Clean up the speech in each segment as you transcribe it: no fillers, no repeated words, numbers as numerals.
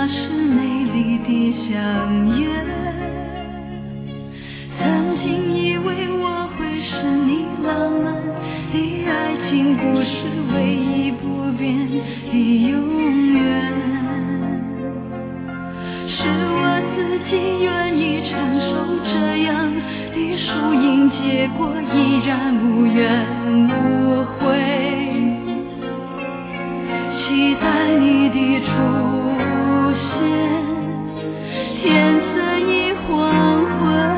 是美丽的相约，曾经以为我会是你浪漫的爱情故事，唯一不变的永远，是我自己愿意承受这样的输赢结果，依然无怨无悔，期待你的出现，天色已黄昏，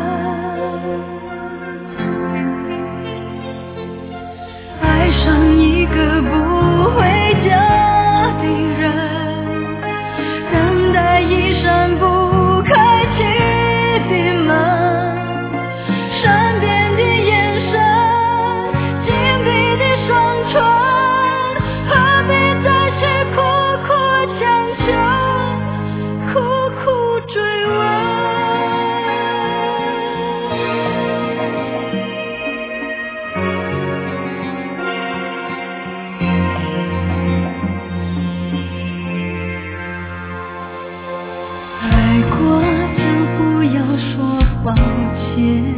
爱上一个不回家的人，等待一扇不开启的门，善变的眼神，紧闭的双唇，何必再去苦苦强求，苦苦追问。爱过就不要说抱歉，